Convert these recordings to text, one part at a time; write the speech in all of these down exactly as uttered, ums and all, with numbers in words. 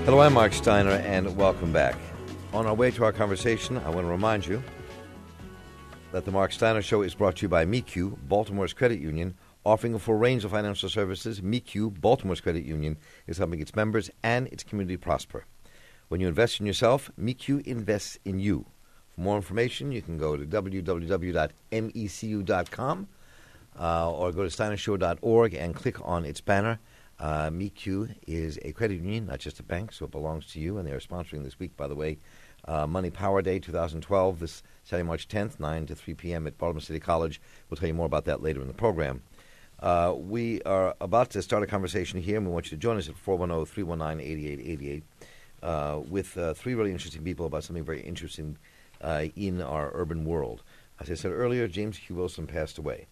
Hello, I'm Mark Steiner, and welcome back. On our way to our conversation, I want to remind you that the Mark Steiner Show is brought to you by M E C U, Baltimore's credit union, offering a full range of financial services. M E C U, Baltimore's credit union, is helping its members and its community prosper. When you invest in yourself, M E C U invests in you. For more information, you can go to w w w dot m e c u dot com uh, or go to steiner show dot org and click on its banner. Uh, M E C U is a credit union, not just a bank, so it belongs to you, and they are sponsoring this week, by the way, uh, Money Power Day twenty twelve, this Saturday, March tenth, nine to three p.m. at Baltimore City College. We'll tell you more about that later in the program. Uh, we are about to start a conversation here, and we want you to join us at four one zero, three one nine, eight eight eight eight uh, with uh, three really interesting people about something very interesting uh, in our urban world. As I said earlier, James Q. Wilson passed away.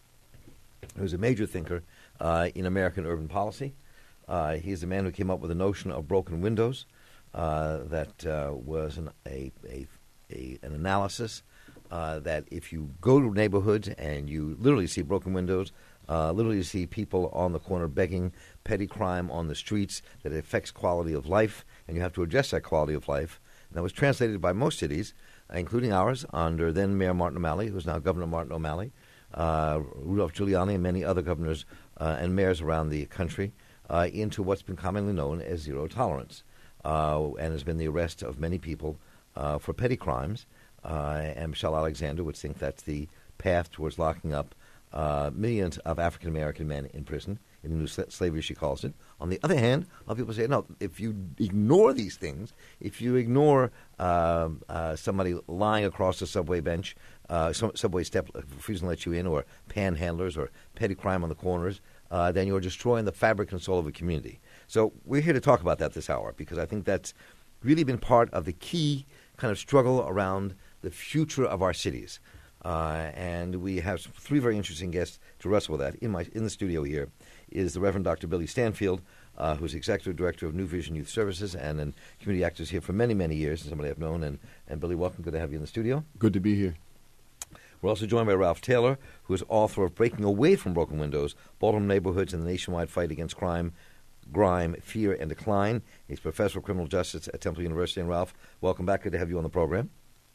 He was a major thinker uh, in American urban policy. Uh, he's the man who came up with the notion of broken windows. Uh, that uh, was an, a, a, a an analysis uh, that if you go to neighborhoods and you literally see broken windows, uh, literally see people on the corner begging, petty crime on the streets, that it affects quality of life, and you have to address that quality of life. And that was translated by most cities, including ours, under then Mayor Martin O'Malley, who is now Governor Martin O'Malley, uh, Rudolph Giuliani, and many other governors uh, and mayors around the country, Uh, into what's been commonly known as zero tolerance, uh, and has been the arrest of many people uh, for petty crimes. Uh, and Michelle Alexander would think that's the path towards locking up uh, millions of African-American men in prison, in the new sl- slavery, she calls it. On the other hand, other people say, no, if you ignore these things, if you ignore uh, uh, somebody lying across the subway bench, uh, some, subway step, refusing to let you in, or panhandlers, or petty crime on the corners, Uh, then you're destroying the fabric and soul of a community. So we're here to talk about that this hour, because I think that's really been part of the key kind of struggle around the future of our cities. Uh, and we have three very interesting guests to wrestle with that. In my in the studio here is the Reverend Doctor Billy Stanfield, uh, who's Executive Director of New Vision Youth Services and a community activist here for many, many years, and somebody I've known. And, and Billy, welcome. Good to have you in the studio. Good to be here. We're also joined by Ralph Taylor, who is author of Breaking Away from Broken Windows, Baltimore Neighborhoods and the Nationwide Fight Against Crime, Grime, Fear, and Decline. He's Professor of Criminal Justice at Temple University. And Ralph, welcome back. Good to have you on the program.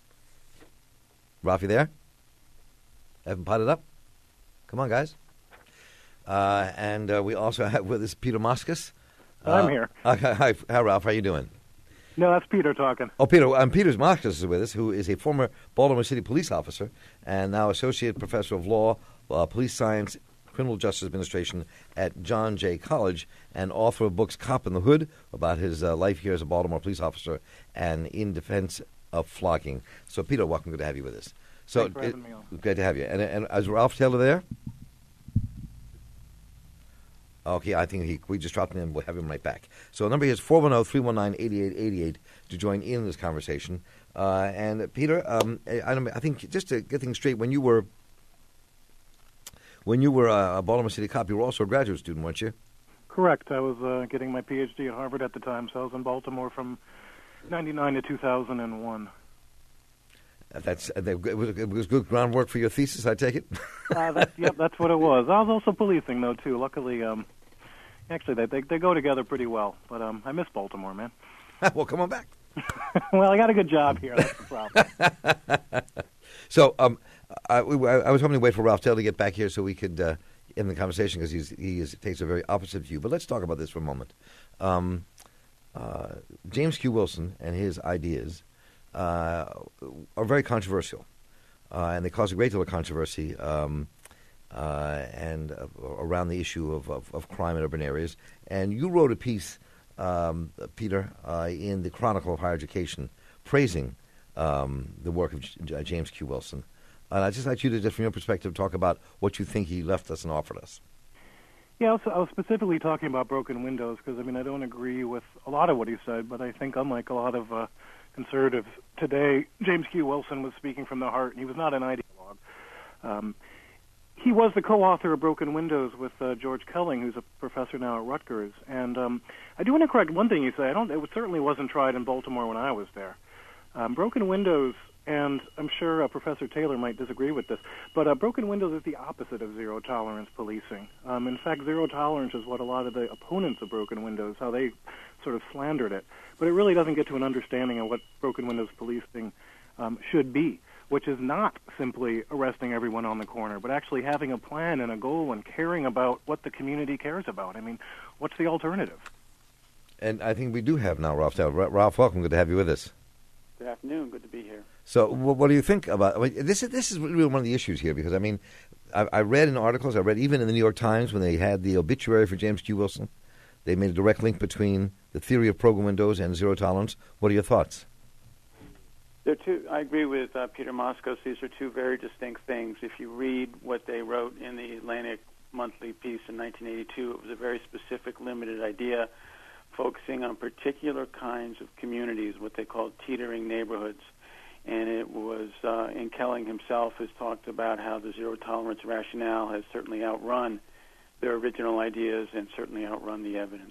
Ralph, you there? Haven't potted up? Come on, guys. Uh, and uh, we also have with us Peter Moskos. Uh, I'm here. Uh, hi, hi, Ralph. How you doing? No, that's Peter talking. Oh, Peter. Um, Peter Moskos is with us, who is a former Baltimore City police officer and now Associate Professor of Law, uh, Police Science, Criminal Justice Administration at John Jay College, and author of books Cop in the Hood, about his uh, life here as a Baltimore police officer, and In Defense of Flogging. So, Peter, welcome. Good to have you with us. So, Thanks for having me on. Great to have you. And, and is Ralph Taylor there? Okay, I think he, we just dropped him in. We'll have him right back. So the number here is four one zero, three one nine, eight eight eight eight to join in this conversation. Uh, and, uh, Peter, um, I, I think just to get things straight, when you were when you were a Baltimore City cop, you were also a graduate student, weren't you? Correct. I was uh, getting my P H D at Harvard at the time, so I was in Baltimore from ninety-nine to two thousand one. That's uh, it was, it was good groundwork for your thesis, I take it? uh, that's, yep, that's what it was. I was also policing, though, too. Luckily, um, actually, they, they they go together pretty well. But um, I miss Baltimore, man. Well, come on back. Well, I got a good job here. That's the problem. So um, I, I was hoping to wait for Ralph Taylor to get back here so we could uh, end the conversation, because he's, he is, takes a very opposite view. But let's talk about this for a moment. Um, uh, James Q. Wilson and his ideas uh, are very controversial, uh, and they cause a great deal of controversy um, uh, and uh, around the issue of, of, of crime in urban areas. And you wrote a piece, um, Peter, uh, in the Chronicle of Higher Education, praising um, the work of J- James Q. Wilson. And I'd just like you to, just from your perspective, talk about what you think he left us and offered us. Yeah, I was, I was specifically talking about broken windows because, I mean, I don't agree with a lot of what he said, but I think unlike a lot of uh, conservatives today, James Q. Wilson was speaking from the heart, and he was not an ideologue. Um, he was the co-author of Broken Windows with uh, George Kelling, who's a professor now at Rutgers. And um, I do want to correct one thing you say. I don't. It certainly wasn't tried in Baltimore when I was there. Um, Broken Windows And I'm sure uh, Professor Taylor might disagree with this, but uh, broken windows is the opposite of zero-tolerance policing. Um, in fact, zero tolerance is what a lot of the opponents of broken windows, how they sort of slandered it. But it really doesn't get to an understanding of what broken windows policing um, should be, which is not simply arresting everyone on the corner, but actually having a plan and a goal and caring about what the community cares about. I mean, what's the alternative? And I think we do have now Ralph Taylor. Ralph, welcome. Good to have you with us. Good afternoon. Good to be here. So, what do you think about I mean, this? Is this is really one of the issues here because I mean, I, I read in articles, I read even in the New York Times when they had the obituary for James Q. Wilson, they made a direct link between the theory of broken windows and zero tolerance. What are your thoughts? There are two. I agree with uh, Peter Moskos. These are two very distinct things. If you read what they wrote in the Atlantic Monthly piece in nineteen eighty-two, it was a very specific, limited idea, focusing on particular kinds of communities, what they called teetering neighborhoods. And it was, uh, and Kelling himself has talked about how the zero-tolerance rationale has certainly outrun their original ideas and certainly outrun the evidence.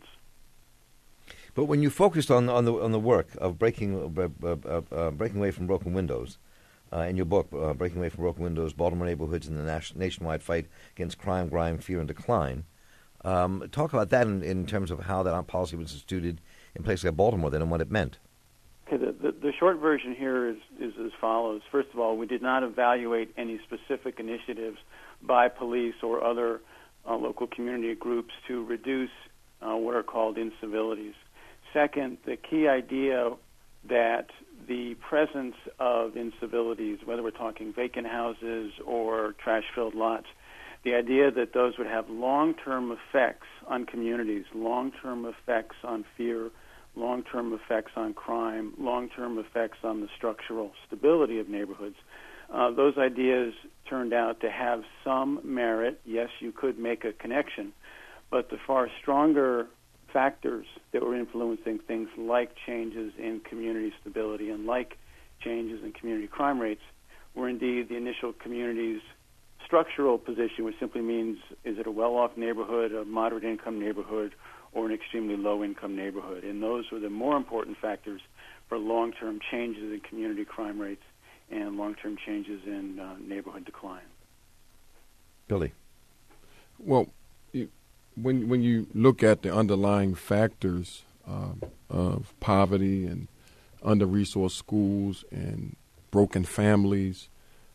But when you focused on on the on the work of breaking uh, uh, uh, breaking away from broken windows, uh, in your book, uh, Breaking Away from Broken Windows, Baltimore Neighborhoods and the nation, Nationwide Fight Against Crime, Grime, Fear, and Decline, um, talk about that in, in terms of how that policy was instituted in places like Baltimore then and what it meant. Okay, the, the, the short version here is, is as follows. First of all, we did not evaluate any specific initiatives by police or other uh, local community groups to reduce uh, what are called incivilities. Second, the key idea that the presence of incivilities, whether we're talking vacant houses or trash-filled lots, the idea that those would have long-term effects on communities, long-term effects on fear, long-term effects on crime, long-term effects on the structural stability of neighborhoods. Uh, those ideas turned out to have some merit. Yes, you could make a connection, but the far stronger factors that were influencing things like changes in community stability and like changes in community crime rates were indeed the initial community's structural position, which simply means is it a well-off neighborhood, a moderate-income neighborhood, or an extremely low-income neighborhood. And those were the more important factors for long-term changes in community crime rates and long-term changes in uh, neighborhood decline. Billy. Well, you, when when you look at the underlying factors um, of poverty and under-resourced schools and broken families,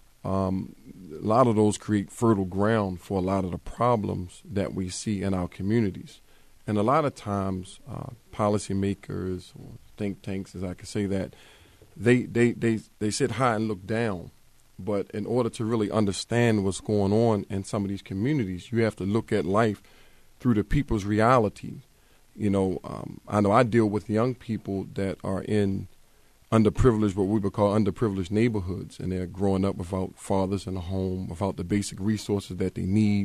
um, a lot of those create fertile ground for a lot of the problems that we see in our communities. And a lot of times, uh, policymakers or think tanks, as I could say that, they, they, they, they sit high and look down. But in order to really understand what's going on in some of these communities, you have to look at life through the people's reality. You know, um, I know I deal with young people that are in underprivileged, what we would call underprivileged neighborhoods, and they're growing up without fathers in the home, without the basic resources that they need.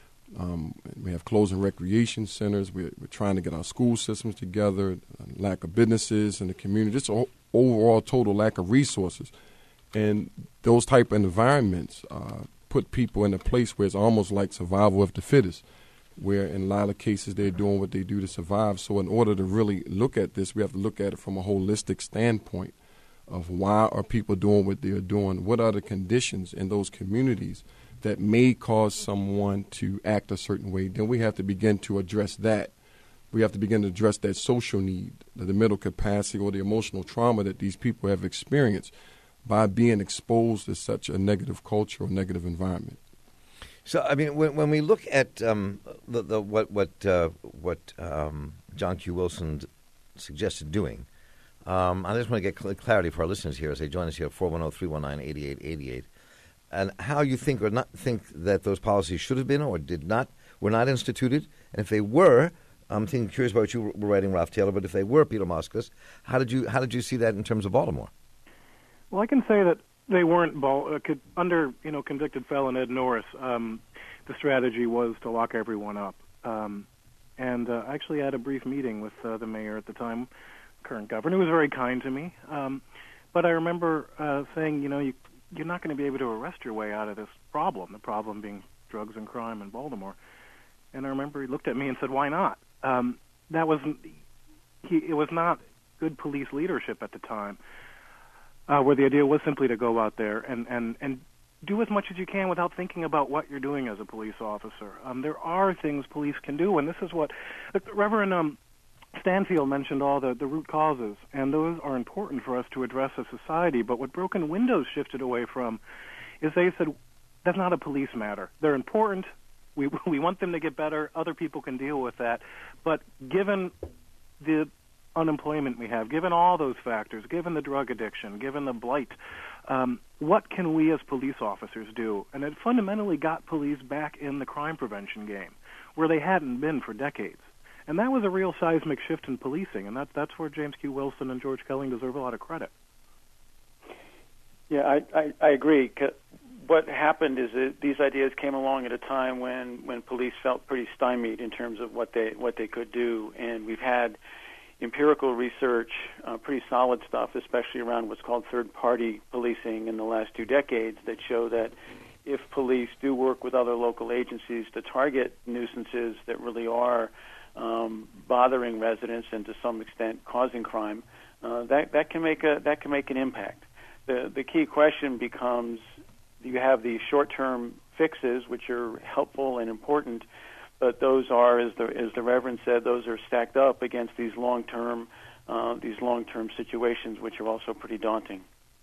Um, we have closing recreation centers. We're, we're trying to get our school systems together, lack of businesses in the community, just an overall total lack of resources. And those type of environments uh, put people in a place where it's almost like survival of the fittest, where in a lot of cases they're doing what they do to survive. So in order to really look at this, we have to look at it from a holistic standpoint of why are people doing what they're doing, what are the conditions in those communities that may cause someone to act a certain way. Then we have to begin to address that. We have to begin to address that social need, the mental capacity or the emotional trauma that these people have experienced by being exposed to such a negative culture or negative environment. So, I mean, when, when we look at um, the, the, what what uh, what um, John Q. Wilson suggested doing, um, I just want to get cl- clarity for our listeners here as they join us here at four one zero, three one nine, eight eight eight eight, and how you think or not think that those policies should have been or did not, were not instituted, and if they were, I'm thinking, curious about what you were writing, Ralph Taylor, but if they were, Peter Moskos, how did you how did you see that in terms of Baltimore? Well, I can say that they weren't ball, uh, could, under you know convicted felon Ed Norris. Um, the strategy was to lock everyone up, um, and uh, I actually had a brief meeting with uh, the mayor at the time, current governor, who was very kind to me. Um, but I remember uh, saying, you know, you, you're not going to be able to arrest your way out of this problem. The problem being drugs and crime in Baltimore. And I remember he looked at me and said, "Why not?" Um, that was he. It was not good police leadership at the time. uh, where the idea was simply to go out there and, and, and do as much as you can without thinking about what you're doing as a police officer. Um, there are things police can do, and this is what uh, Reverend um, Stanfield mentioned, all the, the root causes, and those are important for us to address as society. But what Broken Windows shifted away from is they said, that's not a police matter. They're important. We we want them to get better. Other people can deal with that. But given the unemployment we have, given all those factors, given the drug addiction, given the blight, um, what can we as police officers do? And it fundamentally got police back in the crime prevention game, where they hadn't been for decades. And that was a real seismic shift in policing, and that, that's where James Q. Wilson and George Kelling deserve a lot of credit. Yeah, I, I, I agree. What happened is that these ideas came along at a time when, when police felt pretty stymied in terms of what they what they could do, and we've had empirical research, uh, pretty solid stuff, especially around what's called third-party policing in the last two decades, that show that if police do work with other local agencies to target nuisances that really are um, bothering residents and to some extent causing crime, uh, that that can make a that can make an impact. The the key question becomes: you have these short-term fixes, which are helpful and important, but those are, as the as the Reverend said, those are stacked up against these long-term uh, these long-term situations, which are also pretty daunting.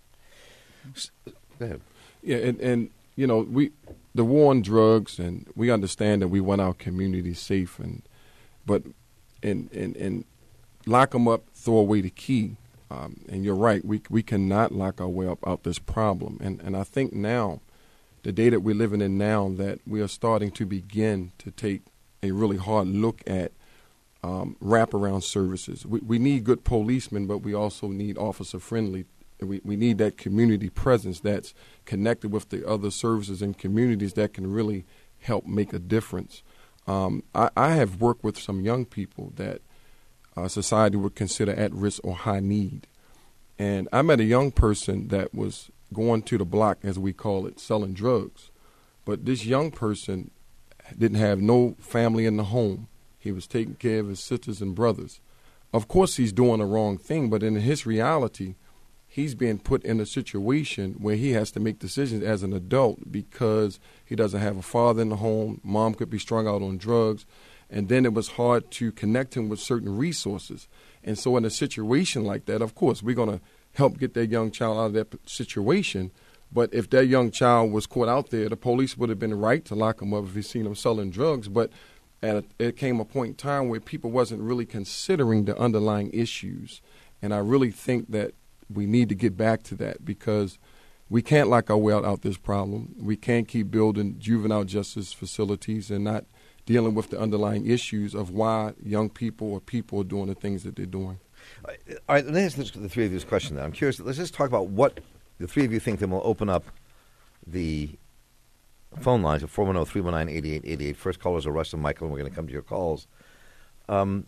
Go ahead. Yeah, and, and you know, we the war on drugs, and we understand that we want our community safe, and but and and and lock them up, throw away the key. Um, and you're right, we we cannot lock our way up out this problem. And and I think now, the day that we're living in now, that we are starting to begin to take a really hard look at um, wraparound services. We we need good policemen, but we also need officer friendly. We we need that community presence that's connected with the other services and communities that can really help make a difference. Um, I, I have worked with some young people that Uh, society would consider at risk or high need. And I met a young person that was going to the block, as we call it, selling drugs. But this young person didn't have no family in the home. He was taking care of his sisters and brothers. Of course, he's doing the wrong thing, but in his reality, he's being put in a situation where he has to make decisions as an adult because he doesn't have a father in the home. Mom could be strung out on drugs. And then it was hard to connect him with certain resources. And so in a situation like that, of course, we're going to help get that young child out of that situation. But if that young child was caught out there, the police would have been right to lock him up if he seen him selling drugs. But at a, it came a point in time where people wasn't really considering the underlying issues. And I really think that we need to get back to that, because we can't lock our way out, out this problem. We can't keep building juvenile justice facilities and not dealing with the underlying issues of why young people or people are doing the things that they're doing. All right, let me ask this, the three of you this question. Now. I'm curious. Let's just talk about what the three of you think that will open up the phone lines at four one zero, three one nine, eight eight eight eight. First callers are Russ and Michael, and we're going to come to your calls. Um,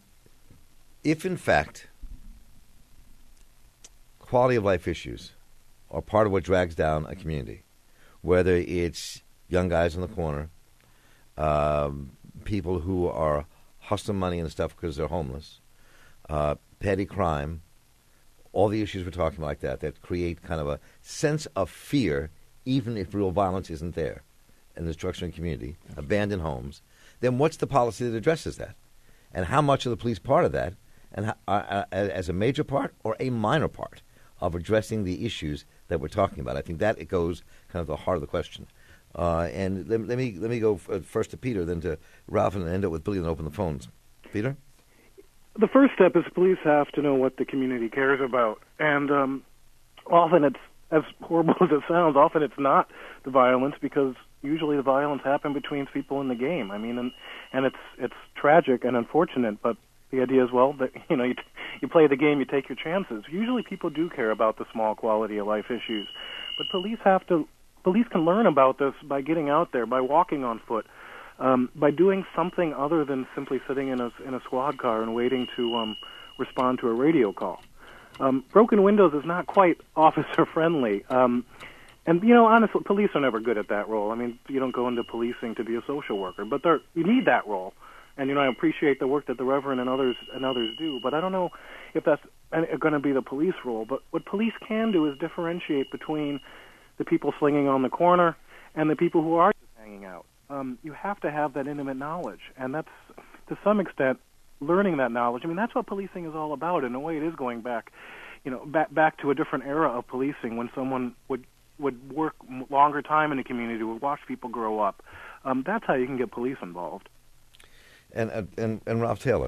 if, in fact, quality of life issues are part of what drags down a community, whether it's young guys in the corner, um, people who are hustling money and stuff because they're homeless, uh, petty crime, all the issues we're talking about like that, that create kind of a sense of fear, even if real violence isn't there, and the destruction of the community, abandoned homes, then what's the policy that addresses that? And how much are the police part of that, and how, uh, as a major part or a minor part of addressing the issues that we're talking about? I think that it goes kind of the heart of the question. Uh, and let, let me let me go f- first to Peter, then to Ralph, and end up with Billy and open the phones. Peter? The first step is police have to know what the community cares about. And um, often it's, as horrible as it sounds, often it's not the violence, because usually the violence happens between people in the game. I mean, and, and it's it's tragic and unfortunate, but the idea is, well, that, you know, you, t- you play the game, you take your chances. Usually people do care about the small quality of life issues. But police have to Police can learn about this by getting out there, by walking on foot, um, by doing something other than simply sitting in a in a squad car and waiting to um, respond to a radio call. Um, broken windows is not quite officer friendly, um, and you know, honestly, police are never good at that role. I mean, you don't go into policing to be a social worker, but they're, you need that role. And, you know, I appreciate the work that the Reverend and others and others do, but I don't know if that's going to be the police role. But what police can do is differentiate between the people slinging on the corner and the people who are just hanging out. Um, you have to have that intimate knowledge, and that's, to some extent, learning that knowledge. I mean, that's what policing is all about. In a way, it is going back, you know, back back to a different era of policing when someone would would work longer time in the community, would watch people grow up. Um, that's how you can get police involved. And uh, and and Ralph Taylor.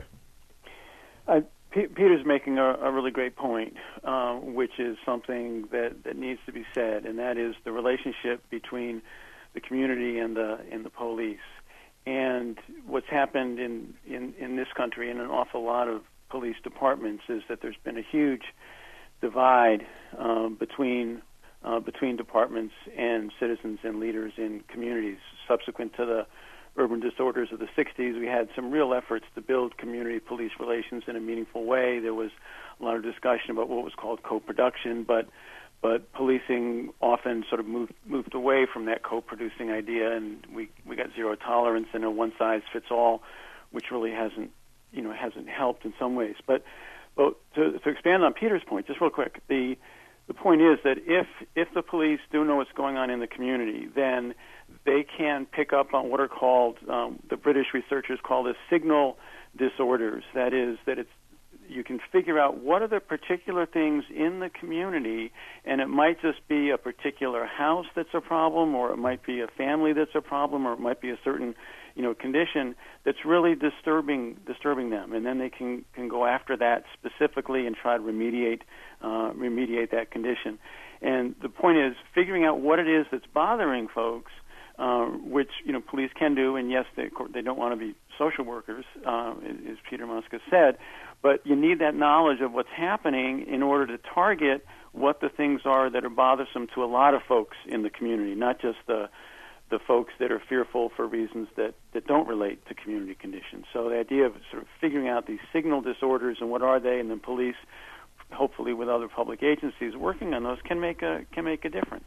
Uh, P- Peter's making a, a really great point, uh, which is something that, that needs to be said, and that is the relationship between the community and the and the police. And what's happened in, in, in this country and an awful lot of police departments is that there's been a huge divide um, between uh, between departments and citizens and leaders in communities. Subsequent to the urban disorders of the sixties, we had some real efforts to build community-police relations in a meaningful way. There was a lot of discussion about what was called co-production, but but policing often sort of moved moved away from that co-producing idea, and we we got zero tolerance and a one-size-fits-all, which really hasn't you know hasn't helped in some ways. But but to, to expand on Peter's point, just real quick, the the point is that if if the police do know what's going on in the community, then they can pick up on what are called um, the British researchers call this signal disorders. That is that it's you can figure out what are the particular things in the community, and it might just be a particular house that's a problem, or it might be a family that's a problem, or it might be a certain, you know, condition that's really disturbing disturbing them, and then they can, can go after that specifically and try to remediate uh, remediate that condition. And the point is figuring out what it is that's bothering folks, uh, which you know police can do, and yes, they they don't want to be social workers, uh, as Peter Muska said. But you need that knowledge of what's happening in order to target what the things are that are bothersome to a lot of folks in the community, not just the the folks that are fearful for reasons that, that don't relate to community conditions. So the idea of sort of figuring out these signal disorders and what are they, and then police, hopefully with other public agencies working on those, can make a can make a difference.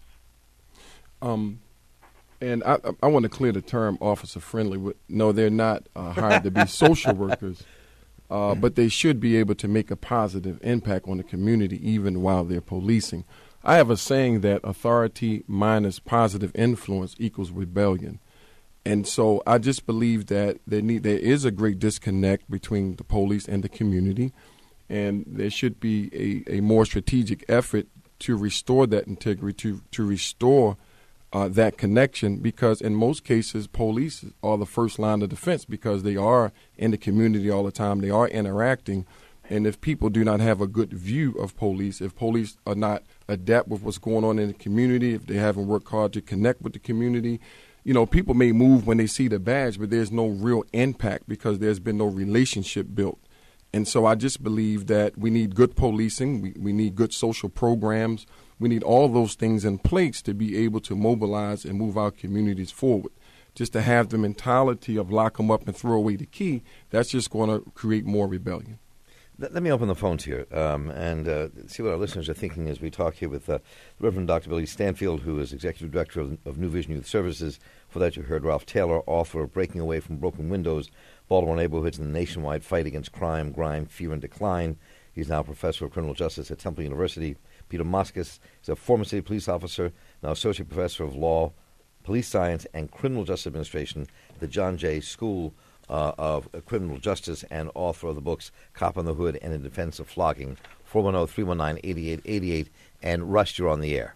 Um, and I I want to clear the term officer friendly. No, they're not uh, hired to be social workers. Uh, but they should be able to make a positive impact on the community even while they're policing. I have a saying that authority minus positive influence equals rebellion. And so I just believe that there, need, there is a great disconnect between the police and the community, and there should be a, a more strategic effort to restore that integrity, to, to restore Uh, that connection, because in most cases, police are the first line of defense because they are in the community all the time. They are interacting. And if people do not have a good view of police, if police are not adept with what's going on in the community, if they haven't worked hard to connect with the community, you know, people may move when they see the badge, but there's no real impact because there's been no relationship built. And so I just believe that we need good policing. We, we need good social programs. We need all those things in place to be able to mobilize and move our communities forward. Just to have the mentality of lock them up and throw away the key, that's just going to create more rebellion. Let, let me open the phones here um, and uh, see what our listeners are thinking as we talk here with uh, Reverend Doctor Billy Stanfield, who is Executive Director of, of New Vision Youth Services. For that, you heard Ralph Taylor, author of Breaking Away from Broken Windows, Baltimore Neighborhoods and the Nationwide Fight Against Crime, Grime, Fear, and Decline. He's now a professor of criminal justice at Temple University. Peter Moskos is a former city police officer, now associate professor of law, police science, and criminal justice administration at the John Jay School uh, of Criminal Justice, and author of the books Cop on the Hood and In Defense of Flogging. four one zero, three one nine, eight eight eight eight. And Russ, you're on the air.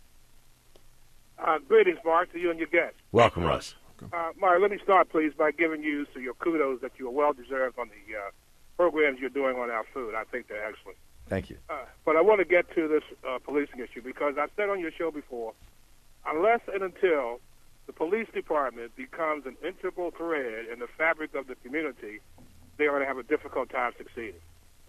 Uh, greetings, Mark, to you and your guests. Welcome, Russ. Uh, Mark, let me start, please, by giving you so your kudos that you are well-deserved on the uh, programs you're doing on our food. I think they're excellent. Thank you. Uh, but I want to get to this uh, policing issue because I've said on your show before, unless and until the police department becomes an integral thread in the fabric of the community, they're going to have a difficult time succeeding.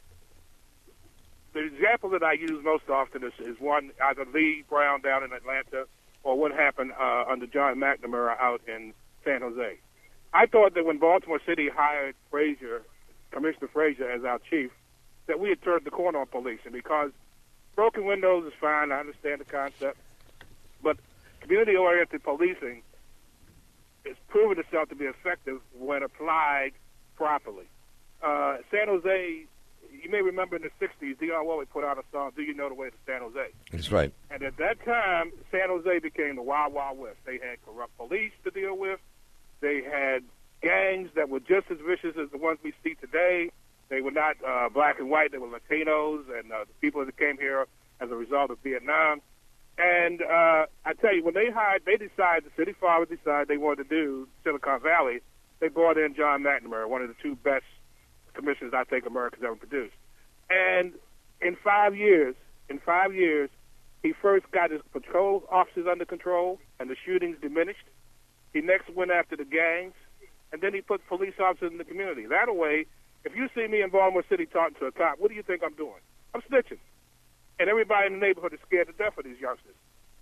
The example that I use most often is, is one, either Lee Brown down in Atlanta or what happened uh, under John McNamara out in San Jose. I thought that when Baltimore City hired Frazier, Commissioner Frazier, as our chief, that we had turned the corner on policing because broken windows is fine. I understand the concept. But community-oriented policing has proven itself to be effective when applied properly. Uh, San Jose, you may remember in the sixties, Dionne Warwick put out a song, Do You Know the Way to San Jose? That's right. And at that time, San Jose became the Wild Wild West. They had corrupt police to deal with. They had gangs that were just as vicious as the ones we see today. They were not uh, black and white. They were Latinos and uh, the people that came here as a result of Vietnam. And uh, I tell you, when they hired, they decided, the city fathers decided they wanted to do Silicon Valley, they brought in John McNamara, one of the two best commissioners I think America's ever produced. And in five years, in five years, he first got his patrol officers under control and the shootings diminished. He next went after the gangs, and then he put police officers in the community. That way, if you see me in Baltimore City talking to a cop, what do you think I'm doing? I'm snitching. And everybody in the neighborhood is scared to death of these youngsters.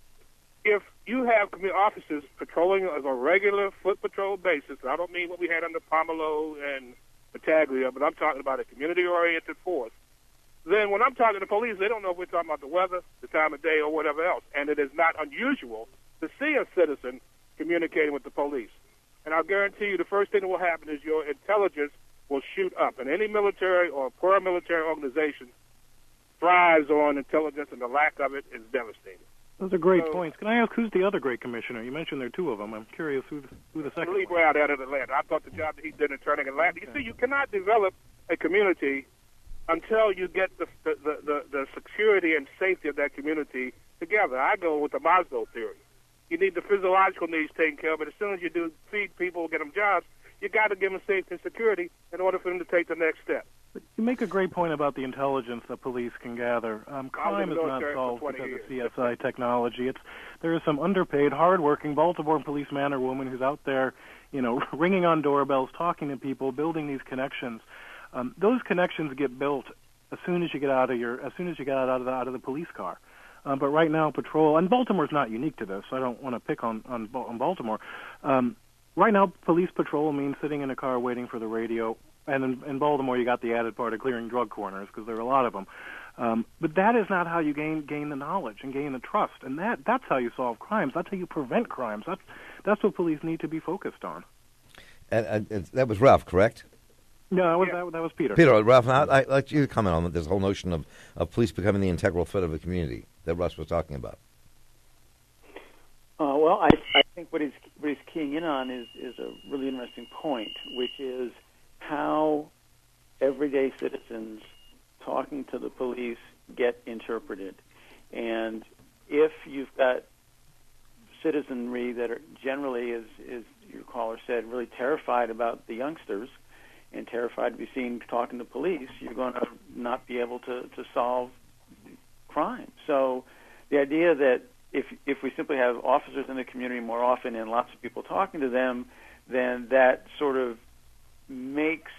If you have community officers patrolling on a regular foot patrol basis, I don't mean what we had under Pomelo and Battaglia, but I'm talking about a community-oriented force, then when I'm talking to police, they don't know if we're talking about the weather, the time of day, or whatever else. And it is not unusual to see a citizen communicating with the police. And I'll guarantee you the first thing that will happen is your intelligence will shoot up. And any military or paramilitary organization thrives on intelligence, and the lack of it is devastating. Those are great so, points. Can I ask who's the other great commissioner? You mentioned there are two of them. I'm curious who the, who the second Lee one is. Brown out of Atlanta. I thought the job that he did in turning Atlanta. You see, you cannot develop a community until you get the the, the, the the security and safety of that community together. I go with the Maslow theory. You need the physiological needs taken care of, but as soon as you do feed people, get them jobs, you got to give them safety and security in order for them to take the next step. But you make a great point about the intelligence that police can gather. Um, crime is not solved because years. of C S I technology. It's there is some underpaid, hardworking Baltimore policeman or woman who's out there, you know, ringing on doorbells, talking to people, building these connections. Um, those connections get built as soon as you get out of your as soon as you get out of the out of the police car. Um, but right now, patrol and Baltimore's not unique to this. So I don't want to pick on on, on Baltimore. Um, right now, police patrol means sitting in a car waiting for the radio. And in, in Baltimore, you got the added part of clearing drug corners because there are a lot of them. Um, but that is not how you gain gain the knowledge and gain the trust. And that that's how you solve crimes. That's how you prevent crimes. That's that's what police need to be focused on. And, and that was Ralph, correct? No, that was Yeah. that, that was Peter. Peter, Ralph, now, I'd like you to comment on this whole notion of, of police becoming the integral threat of a community that Russ was talking about. Uh, well, I, I think what he's, what he's keying in on is, is a really interesting point, which is how everyday citizens talking to the police get interpreted. And if you've got citizenry that are generally, as, as your caller said, really terrified about the youngsters and terrified to be seen talking to police, you're going to not be able to, to solve crime. So the idea that if if we simply have officers in the community more often and lots of people talking to them, then that sort of makes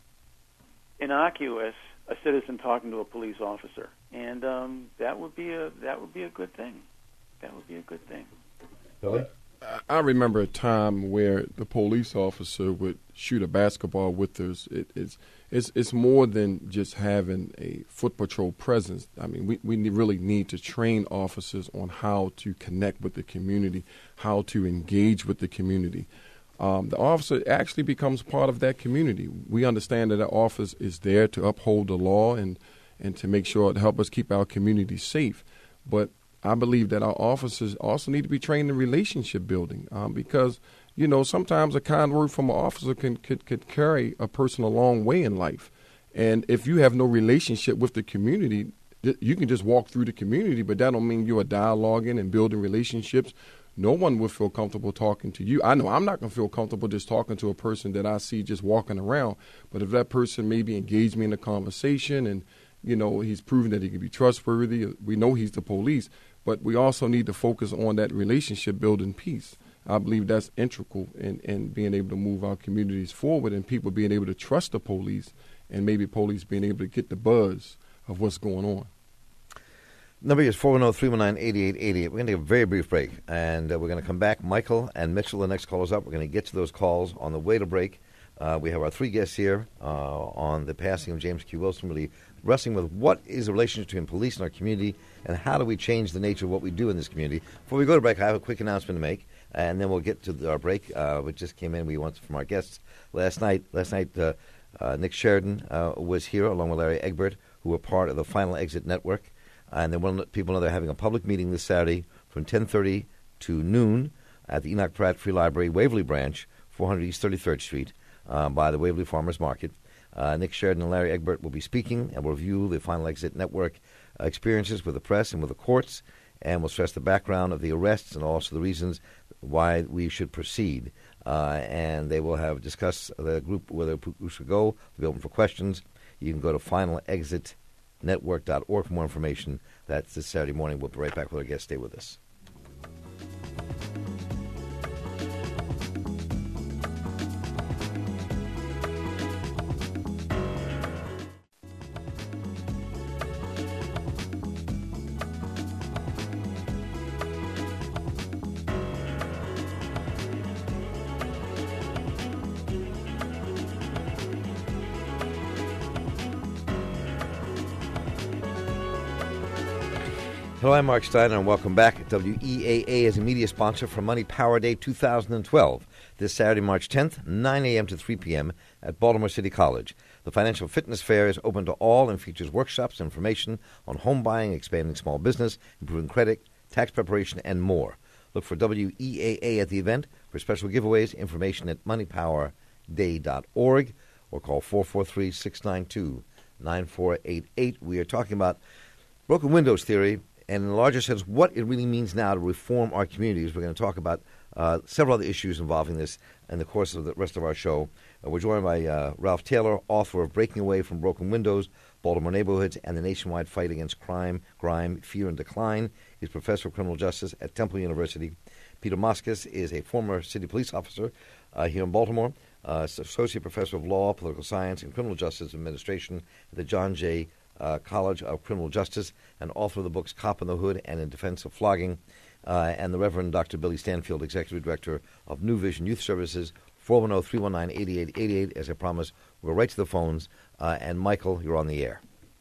innocuous a citizen talking to a police officer, and um, that would be a that would be a good thing. That would be a good thing. Billy? I remember a time where the police officer would shoot a basketball with us. It, it's it's it's more than just having a foot patrol presence. I mean, we we really need to train officers on how to connect with the community, how to engage with the community. Um, the officer actually becomes part of that community. We understand that the office is there to uphold the law and and to make sure to help us keep our community safe, but I believe that our officers also need to be trained in relationship building um, because, you know, sometimes a kind word from an officer can could, could carry a person a long way in life. And if you have no relationship with the community, you can just walk through the community, but that don't mean you are dialoguing and building relationships. No one will feel comfortable talking to you. I know I'm not going to feel comfortable just talking to a person that I see just walking around. But if that person maybe engaged me in a conversation and, you know, he's proven that he can be trustworthy, we know he's the police. But we also need to focus on that relationship building piece. I believe that's integral in, in being able to move our communities forward and people being able to trust the police and maybe police being able to get the buzz of what's going on. Number is four one zero, three one nine, eight eight eight eight. We're going to take a very brief break, and uh, we're going to come back. Michael and Mitchell, the next callers up. We're going to get to those calls on the way to break. Uh, we have our three guests here uh, on the passing of James Q. Wilson, really wrestling with what is the relationship between police and our community and how do we change the nature of what we do in this community. Before we go to break, I have a quick announcement to make. and then we'll get to the, our break. Uh, we just came in. We went from our guests last night. Last night, uh, uh, Nick Sheridan uh, was here along with Larry Egbert, who were part of the Final Exit Network. And they want to let people know they're having a public meeting this Saturday from ten thirty to noon at the Enoch Pratt Free Library Waverly Branch, four hundred East thirty-third Street, uh, by the Waverly Farmers Market. Uh, Nick Sheridan and Larry Egbert will be speaking and will review the Final Exit Network uh, experiences with the press and with the courts, and will stress the background of the arrests and also the reasons why we should proceed. Uh, and they will have discussed the group whether we should go. They'll be open for questions. You can go to final exit network dot org for more information. That's this Saturday morning. We'll be right back with our guest. Stay with us. Hello, I'm Mark Steiner, and welcome back. W E A A is a media sponsor for Money Power Day two thousand twelve, this Saturday, March tenth, nine a.m. to three p.m. at Baltimore City College. The Financial Fitness Fair is open to all and features workshops, information on home buying, expanding small business, improving credit, tax preparation, and more. Look for W E A A at the event for special giveaways. Information at money power day dot org or call four four three, six nine two, nine four eight eight. We are talking about broken windows theory, and in a larger sense, what it really means now to reform our communities. We're going to talk about uh, several other issues involving this in the course of the rest of our show. Uh, we're joined by uh, Ralph Taylor, author of Breaking Away from Broken Windows, Baltimore Neighborhoods, and the Nationwide Fight Against Crime, Grime, Fear, and Decline. He's professor of criminal justice at Temple University. Peter Moskos is a former city police officer uh, here in Baltimore, uh, associate professor of law, political science, and criminal justice administration at the John Jay Uh, College of Criminal Justice, and author of the books Cop in the Hood and In Defense of Flogging, uh, and the Reverend Doctor Billy Stanfield, Executive Director of New Vision Youth Services. four one zero, three one nine, eight eight eight eight. As I promised, we'll go right to the phones. Uh, and Michael, you're on the air.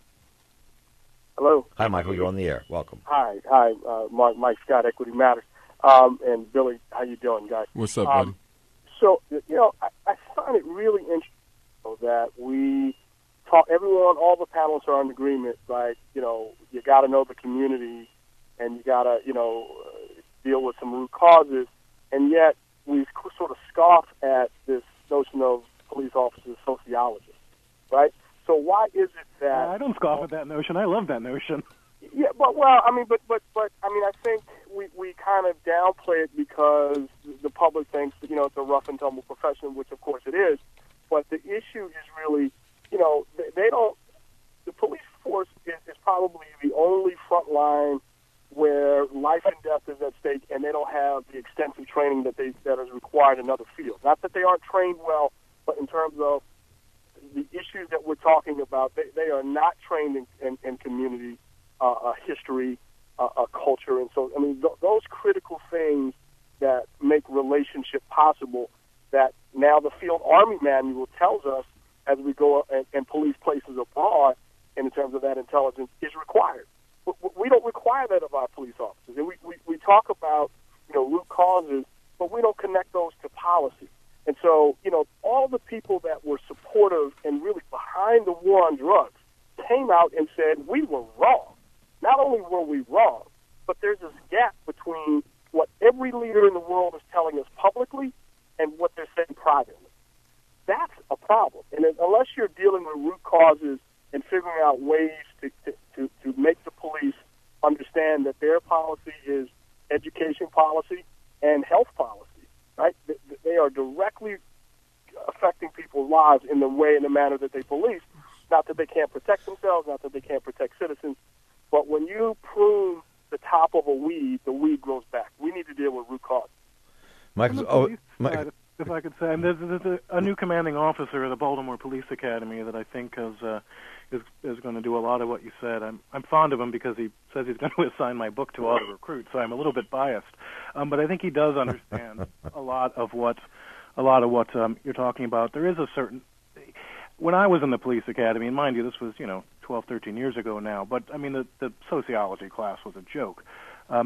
Hello. Hi, Michael. You're on the air. Welcome. Hi. Hi, uh, Mark, Mike Scott, Equity Matters. Um, and Billy, how you doing, guys? What's up, um, buddy? So, you know, I, I find it really interesting that we talk, everyone, all the panelists are in agreement, like, you know, you got to know the community and you got to, you know, uh, deal with some root causes, and yet we sort of scoff at this notion of police officers, sociologists, right? So why is it that... I don't scoff at that notion. I love that notion. Yeah, but, well, I mean, but, but, but, I mean, I think we, we kind of downplay it because the public thinks that, you know, it's a rough and tumble profession, which of course it is, but the issue is really, you know, they, they don't, the police force is, is probably the only front line where life and death is at stake, and they don't have the extensive training that they that is required in other fields. Not that they aren't trained well, but in terms of the issues that we're talking about, they, they are not trained in, in, in community uh, uh, history, uh, uh, culture, and so, I mean, th- those critical things that make relationship possible, that now the Field Army Manual tells us as we go and, and police places abroad, and in terms of that intelligence, is required. We don't require that of our police officers. And we, we, we talk about, you know, root causes, but we don't connect those to policy. And so, you know, all the people that were supportive and really behind the war on drugs came out and said we were wrong. Not only were we wrong, but there's this gap between what every leader in the world is telling us publicly and what they're saying privately. That's a problem. And unless you're dealing with root causes and figuring out ways to, to, to, to make the police understand that their policy is education policy and health policy, right? They are directly affecting people's lives in the way and the manner that they police. Not that they can't protect themselves, not that they can't protect citizens, but when you prune the top of a weed, the weed grows back. We need to deal with root causes. Michael, oh, Mike, if I could say, I mean, there's, there's a, a new commanding officer of the Baltimore Police Academy that I think is uh, is, is going to do a lot of what you said. I'm I'm fond of him because he says he's going to assign my book to auto recruit, so I'm a little bit biased. Um, but I think he does understand a lot of what a lot of what um, you're talking about. There is a certain when I was in the police academy, and mind you, this was you know twelve, thirteen years ago now. But I mean, the, the sociology class was a joke. Um, that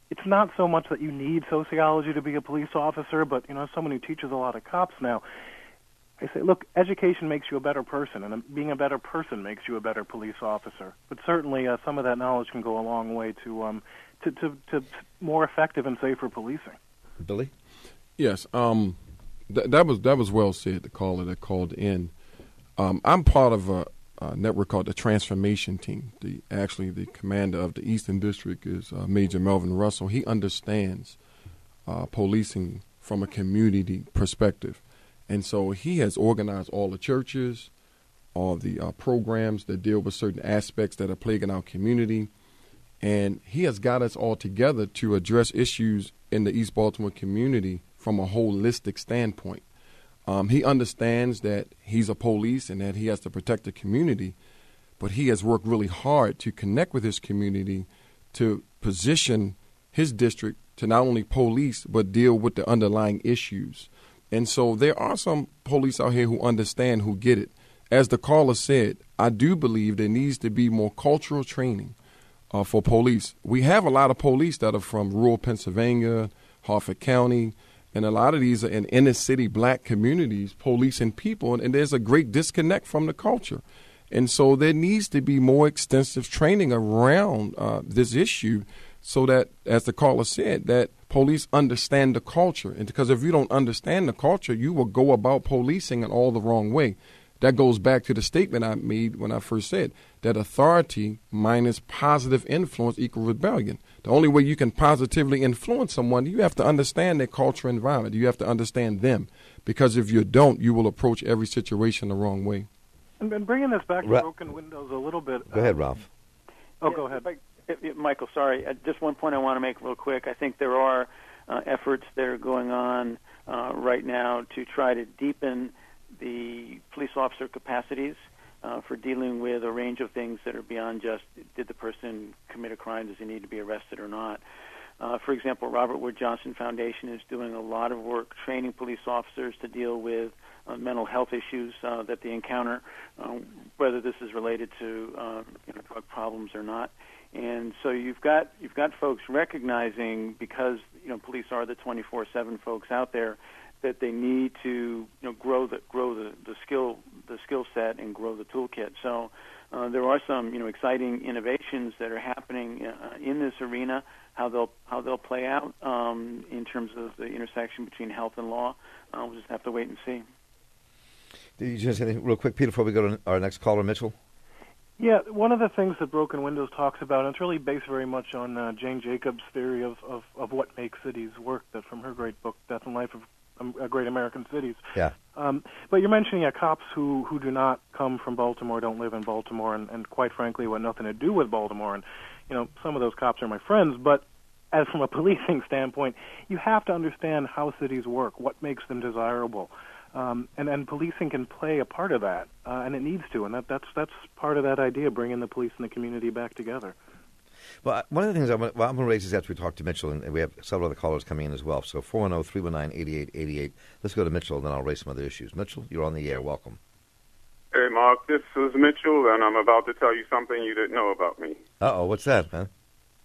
it's not so much that you need sociology to be a police officer, but, you know, as someone who teaches a lot of cops now, I say, look, education makes you a better person, and being a better person makes you a better police officer. But certainly uh, some of that knowledge can go a long way to, um, to, to, to more effective and safer policing. Billy? Yes, um, th- that was that was well said, the caller that called in. Um, I'm part of a, a network called the Transformation Team. The Actually, the commander of the Eastern District is uh, Major Melvin Russell. He understands uh, policing from a community perspective. And so he has organized all the churches, all the uh, programs that deal with certain aspects that are plaguing our community. And he has got us all together to address issues in the East Baltimore community from a holistic standpoint. Um, he understands that he's a police and that he has to protect the community, but he has worked really hard to connect with his community to position his district to not only police but deal with the underlying issues. And so there are some police out here who understand, who get it. As the caller said, I do believe there needs to be more cultural training uh, for police. We have a lot of police that are from rural Pennsylvania, Harford County, and a lot of these are in inner city black communities, policing people, and, and there's a great disconnect from the culture. And so there needs to be more extensive training around uh, this issue so that, as the caller said, that police understand the culture. And because if you don't understand the culture, you will go about policing in all the wrong way. That goes back to the statement I made when I first said that authority minus positive influence equals rebellion. The only way you can positively influence someone, you have to understand their culture and environment. You have to understand them. Because if you don't, you will approach every situation the wrong way. And bringing this back to Ra- broken windows a little bit. Go ahead, Ralph. Oh, Yeah, go ahead. I, if, if, Michael, sorry. Uh, just one point I want to make real quick. I think there are uh, efforts that are going on uh, right now to try to deepen the police officer capacities uh, for dealing with a range of things that are beyond just did the person commit a crime, does he need to be arrested or not. Uh, for example, Robert Wood Johnson Foundation is doing a lot of work training police officers to deal with uh, mental health issues uh, that they encounter, uh, whether this is related to uh, you know, drug problems or not. And so you've got you've got folks recognizing, because you know police are the twenty-four seven folks out there, that they need to you know grow the grow the, the skill the skill set and grow the toolkit. So uh, there are some you know exciting innovations that are happening uh, in this arena. How they'll how they'll play out um, in terms of the intersection between health and law, uh, we'll just have to wait and see. Did you just say anything real quick, Peter, before we go to our next caller, Mitchell? Yeah, one of the things that Broken Windows talks about, and it's really based very much on uh, Jane Jacobs' theory of, of, of what makes cities work, that from her great book, Death and Life of um, Great American Cities. Yeah. Um, but you're mentioning uh, cops who, who do not come from Baltimore, don't live in Baltimore, and, and quite frankly, want nothing to do with Baltimore. And, you know, some of those cops are my friends, but as from a policing standpoint, you have to understand how cities work, what makes them desirable. Um, and, and policing can play a part of that, uh, and it needs to, and that, that's that's part of that idea, bringing the police and the community back together. Well, one of the things I want, well, I'm going to raise is after we talk to Mitchell, and we have several other callers coming in as well. So four one zero, three one nine, eight eight eight eight. Let's go to Mitchell, and then I'll raise some other issues. Mitchell, you're on the air. Welcome. Hey, Mark, this is Mitchell, and I'm about to tell you something you didn't know about me. Uh-oh, what's that, man?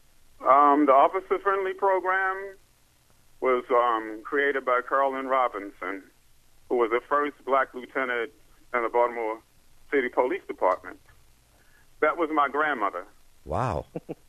Um, the Officer Friendly program was um, created by Carolyn Robinson, who was the first black lieutenant in the Baltimore City Police Department. That was my grandmother. Wow.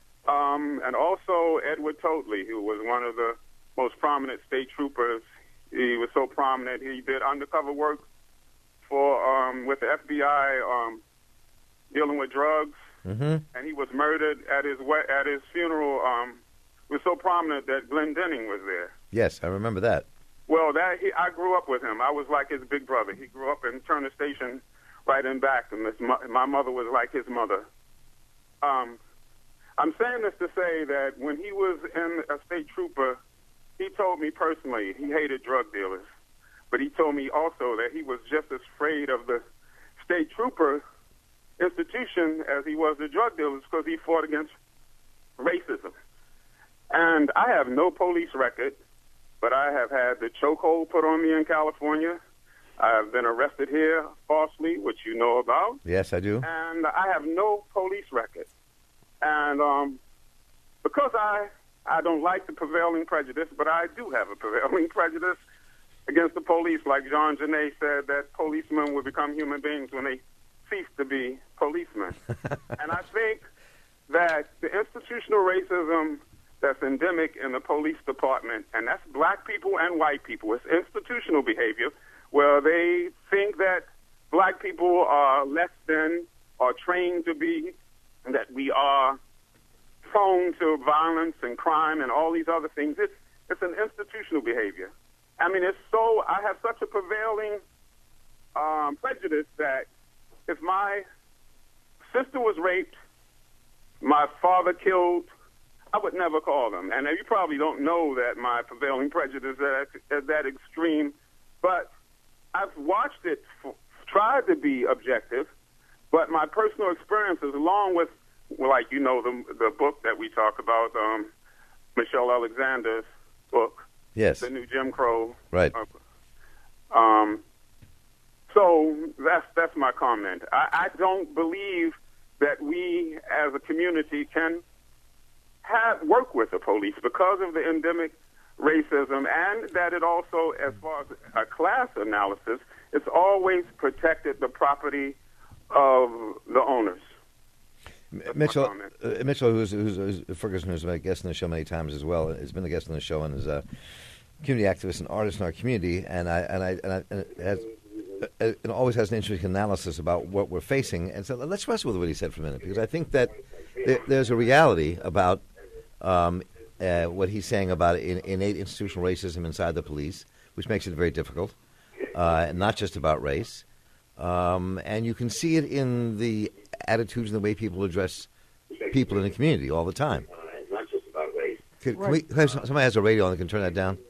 um, and also Edward Toadley, who was one of the most prominent state troopers. He was so prominent, he did undercover work for um, with the F B I um, dealing with drugs, mm-hmm. and he was murdered at his at his funeral. Um, it was so prominent that Glenn Denning was there. Yes, I remember that. Well, that he, I grew up with him. I was like his big brother. He grew up in Turner Station, right in back, and this, my mother was like his mother. Um, I'm saying this to say that when he was in a state trooper, he told me personally he hated drug dealers, but he told me also that he was just as afraid of the state trooper institution as he was the drug dealers because he fought against racism. And I have no police record, but I have had the chokehold put on me in California. I have been arrested here falsely, which you know about. Yes, I do. And I have no police record. And um, because I I don't like the prevailing prejudice, but I do have a prevailing prejudice against the police. Like Jean Genet said, that policemen will become human beings when they cease to be policemen. And I think that the institutional racism that's endemic in the police department, and that's black people and white people, it's institutional behavior where they think that black people are less than or trained to be, and that we are prone to violence and crime and all these other things. It's, it's an institutional behavior. I mean, it's so, I have such a prevailing um, prejudice that if my sister was raped, my father killed, I would never call them. And you probably don't know that my prevailing prejudice is at, at that extreme, but I've watched it, f- tried to be objective, but my personal experiences, along with, well, like, you know, the the book that we talk about, um, Michelle Alexander's book, yes, The New Jim Crow. Right. Uh, um. So that's that's my comment. I, I don't believe that we, as a community, can have work with the police because of the endemic racism, and that it also, as far as a class analysis, it's always protected the property of the owners. That's Mitchell, uh, Mitchell, who's, who's, who's Ferguson, who's been a guest on the show many times as well, has been a guest on the show and is a community activist and artist in our community, and I and I and, I, and it has. It always has an interesting analysis about what we're facing. And so let's wrestle with what he said for a minute, because I think that there, there's a reality about um, uh, what he's saying about in, innate institutional racism inside the police, which makes it very difficult, uh, not just about race. Um, and you can see it in the attitudes and the way people address people in the community all the time. Not just about race. Can, can we, can somebody has a radio on, can turn that down?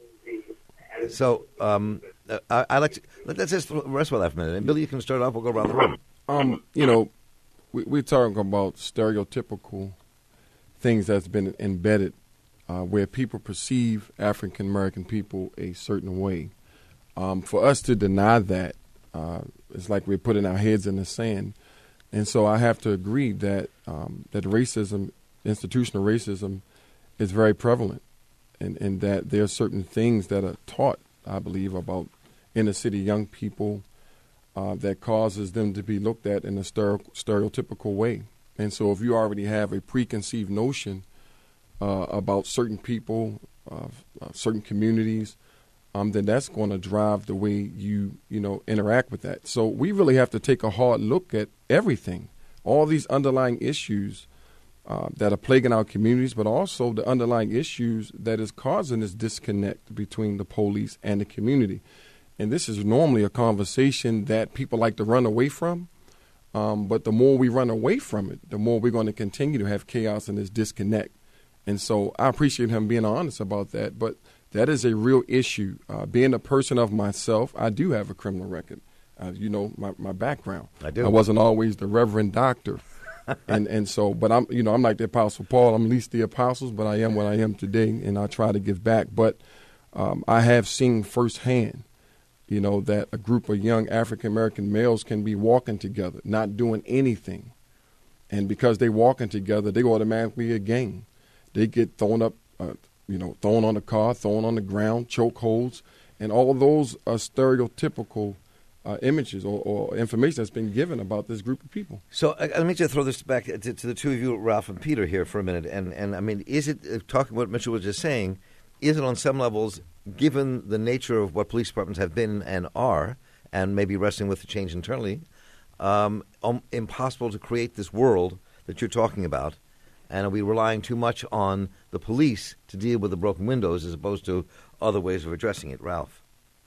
So... Um, Uh, I, I like to let's just rest with that for a minute. And Billy, you can start off. We'll go around the room. Um, you know, we, we're talking about stereotypical things that's been embedded, uh, where people perceive African American people a certain way. Um, for us to deny that, uh, it's like we're putting our heads in the sand. And so I have to agree that um, that racism, institutional racism, is very prevalent, and, and that there are certain things that are taught, I believe, about inner city young people uh, that causes them to be looked at in a stere- stereotypical way. And so if you already have a preconceived notion uh, about certain people, uh, uh, certain communities, um, then that's going to drive the way you, you know, interact with that. So we really have to take a hard look at everything, all these underlying issues uh, that are plaguing our communities, but also the underlying issues that is causing this disconnect between the police and the community. And this is normally a conversation that people like to run away from. Um, but the more we run away from it, the more we're going to continue to have chaos and this disconnect. And so I appreciate him being honest about that. But that is a real issue. Uh, being a person of myself, I do have a criminal record. Uh, you know, my, my background. I do. I wasn't always the Reverend Doctor. and and so, but I'm, you know, I'm like the Apostle Paul. I'm least the apostles, but I am what I am today, and I try to give back. But um, I have seen firsthand, you know, that a group of young African-American males can be walking together, not doing anything. And because they walking together, they automatically a gang. They get thrown up, uh, you know, thrown on the car, thrown on the ground, chokeholds, and all of those are stereotypical uh, images or, or information that's been given about this group of people. So uh, let me just throw this back to, to the two of you, Ralph and Peter, here for a minute. And, and I mean, is it, uh, talking what Mitchell was just saying, is it on some levels, given the nature of what police departments have been and are, and maybe wrestling with the change internally, um, um, impossible to create this world that you're talking about? And are we relying too much on the police to deal with the broken windows as opposed to other ways of addressing it? Ralph?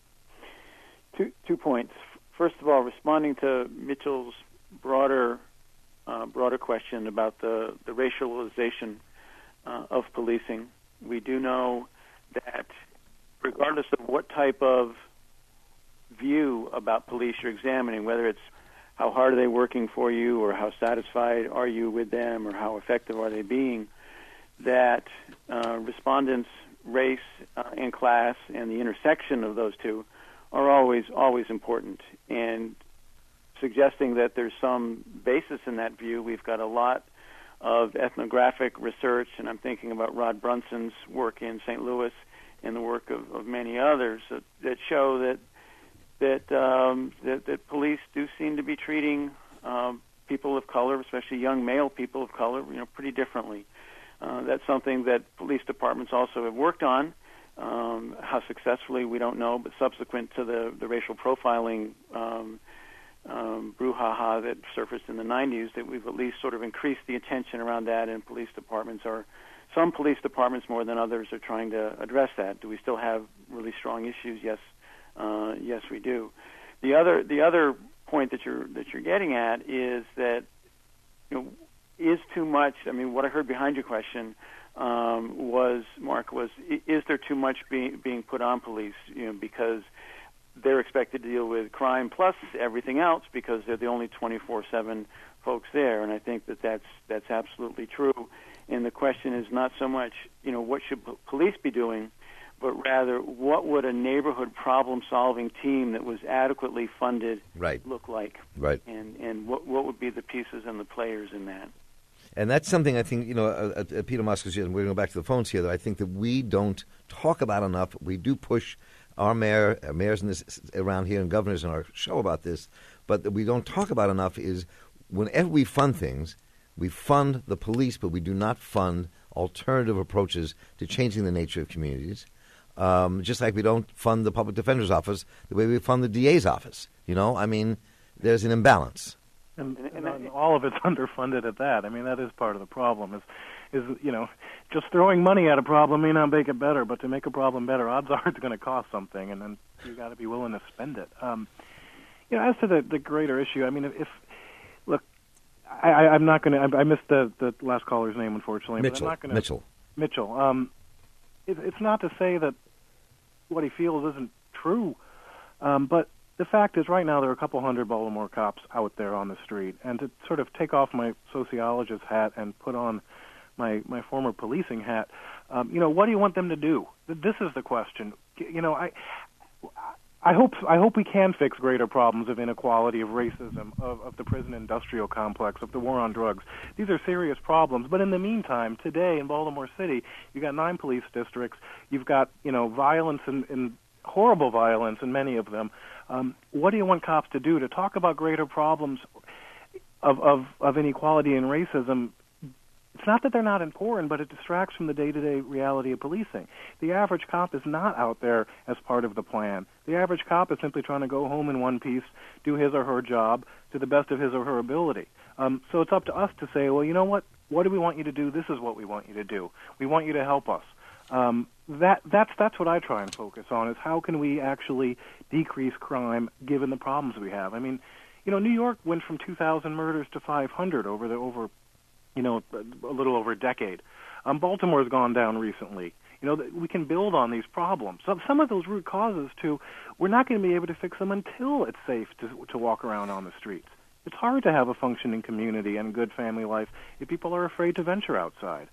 Two, two points. First of all, responding to Mitchell's broader uh, broader question about the, the racialization uh, of policing, we do know that regardless of what type of view about police you're examining, whether it's how hard are they working for you or how satisfied are you with them or how effective are they being, that uh, respondents' race uh, and class and the intersection of those two are always, always important. And suggesting that there's some basis in that view, we've got a lot of ethnographic research, and I'm thinking about Rod Brunson's work in Saint Louis and the work of, of many others that, that show that that, um, that that police do seem to be treating um, people of color, especially young male people of color, you know, pretty differently. Uh, that's something that police departments also have worked on. Um, how successfully, we don't know, but subsequent to the, the racial profiling um, um, brouhaha that surfaced in the nineties, that we've at least sort of increased the attention around that, and police departments are, some police departments more than others are trying to address that. Do we still have really strong issues? Yes, uh, yes, we do. The other, the other point that you're that you're getting at is that, you know, is too much. I mean, what I heard behind your question um, was, Mark, was is there too much being being put on police? You know, because they're expected to deal with crime plus everything else because they're the only twenty-four seven folks there, and I think that that's that's absolutely true. And the question is not so much, you know, what should p- police be doing, but rather what would a neighborhood problem-solving team that was adequately funded right. look like? Right. And and what what would be the pieces and the players in that? And that's something I think, you know, uh, uh, Peter Moskowitz, and we're going to go back to the phones here, that I think that we don't talk about enough. We do push our mayor, uh, mayors in this, around here and governors in our show about this, but that we don't talk about enough is whenever we fund things, we fund the police, but we do not fund alternative approaches to changing the nature of communities. Um, just like we don't fund the public defender's office the way we fund the D A's office. You know, I mean, there's an imbalance. And, and, and all of it's underfunded at that. I mean, that is part of the problem. Is, is you know, just throwing money at a problem may not make it better, but to make a problem better, odds are it's going to cost something, and then you got to be willing to spend it. Um, you know, as to the, the greater issue, I mean, if, if look, I, I, I'm not going to. I, I missed the, the last caller's name, unfortunately. Mitchell. But I'm not gonna, Mitchell. Mitchell. Um, it, it's not to say that what he feels isn't true, um, but the fact is, right now there are a couple hundred Baltimore cops out there on the street, and to sort of take off my sociologist hat and put on my my former policing hat, um, you know, what do you want them to do? This is the question. You know, I. I hope I hope we can fix greater problems of inequality, of racism, of, of the prison industrial complex, of the war on drugs. These are serious problems. But in the meantime, today in Baltimore City, you've got nine police districts. You've got, you know, violence and, and horrible violence in many of them. Um, what do you want cops to do to talk about greater problems of, of, of inequality and racism? It's not that they're not important, but it distracts from the day-to-day reality of policing. The average cop is not out there as part of the plan. The average cop is simply trying to go home in one piece, do his or her job to the best of his or her ability. Um, so it's up to us to say, well, you know what? What do we want you to do? This is what we want you to do. We want you to help us. Um, that that's that's what I try and focus on, is how can we actually decrease crime given the problems we have. I mean, you know, New York went from two thousand murders to five hundred over the over. you know, a little over a decade. Um, Baltimore's gone down recently. You know, we can build on these problems. So some of those root causes, too, we're not going to be able to fix them until it's safe to, to walk around on the streets. It's hard to have a functioning community and good family life if people are afraid to venture outside.